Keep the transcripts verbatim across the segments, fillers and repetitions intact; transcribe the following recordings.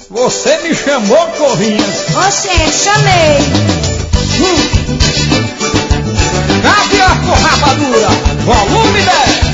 Você me chamou, Corrinha? Você, chamei. Hum. Caviar com rapadura, volume dez.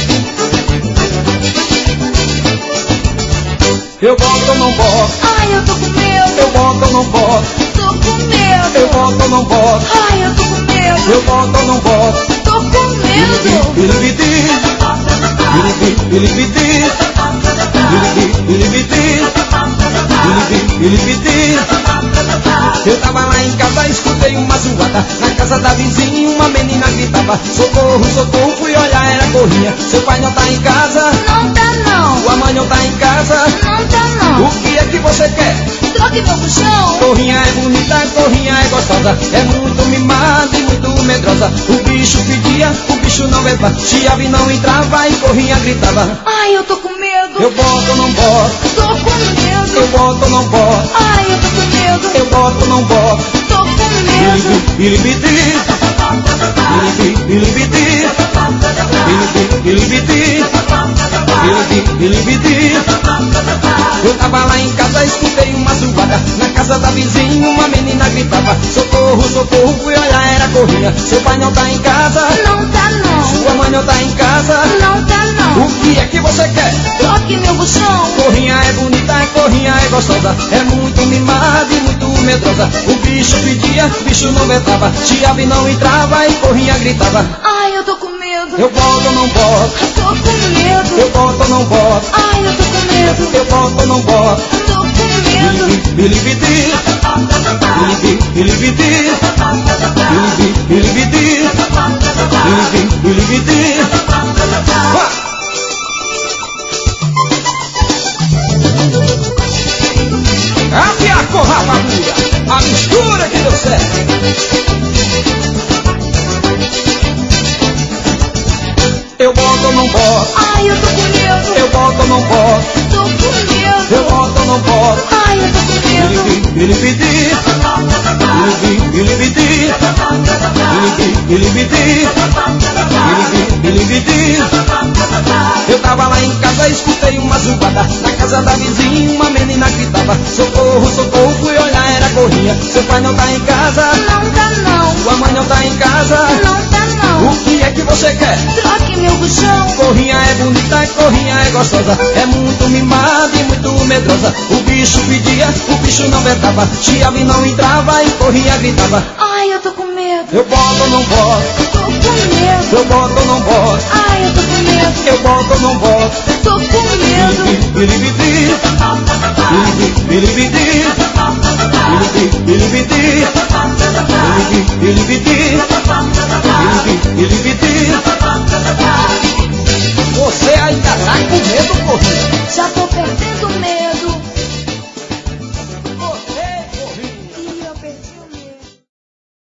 Eu boto ou não boto? Ai, eu tô com medo. Eu boto ou não boto? Tô com medo. Eu boto ou não boto? Ai, eu tô com medo. Eu boto ou não boto? Tô com medo. Bilibidi, bilibidi, bilibidi, bilibidi, bilibidi, bilibidi. Eu tava lá em casa, escutei uma zoada. Na casa da vizinha uma menina gritava: socorro, socorro, fui olhar, era Corrinha. Seu pai não tá em casa? Não tá não. Sua mãe não tá em casa? Não tá não. O que é que você quer? Troque meu puxão. Corrinha é bonita, Corrinha é gostosa, é muito mimada e muito medrosa. O bicho pedia, o bicho não levava, chiava e não entrava e Corrinha gritava: ai, eu tô com medo. Eu boto ou não boto? Tô com medo. Eu boto ou não boto? Ai, eu tô com medo. Eu boto ou não boto? Tô com medo. Bilibidi, bilibidi, bilibidi, bilibidi, bilibidi, bilibidi. Eu tava lá em casa, escutei uma zoada. Na casa da vizinha uma menina gritava: socorro, socorro, fui olhar, era Corrinha. Seu pai não tá em casa? Não tá não. Sua mãe não tá em casa? Não tá não. O que é que você quer? Troque meu puxão. Corrinha é bonita, Corrinha é gostosa, é muito mimada e muito medrosa. O bicho pedia, o bicho não vetava, chiava e não entrava e Corrinha gritava: ai, eu tô com medo. Eu boto ou não boto? Tô com medo. Eu boto ou não boto? Ai, eu tô com medo. Eu boto ou não boto? Tô com medo. Bilibidi, bilibidi, bilibidi, bilibidi, bilibidi, bilibidi. Caviar com rapadura, a mistura que deu certo. Eu boto ou não boto? Ai, eu tô com medo. Eu boto ou não boto? Tô com medo. Eu boto ou não boto? Ai, eu tô com medo. Bilibidi, bilibidi, bilibidi, bilibidi, bilibidi, bilibidi. Eu tava lá em casa, escutei uma zoada. Na casa da vizinha uma menina gritava: socorro, socorro, fui olhar, era Corrinha. Seu pai não tá em casa? Não tá não. Sua mãe não tá em casa? Não tá não. O que é que você quer? Troque meu puxão. Corrinha é bonita, Corrinha é gostosa, é muito mimada e muito medrosa. O bicho pedia, o bicho não vetava, chiava e não entrava e Corrinha gritava: ai, eu tô com medo. Eu boto ou não boto? Tô com medo. Eu boto ou não boto? Ai, eu tô com medo. Eu boto ou não boto? Tô com medo. Bilibidi,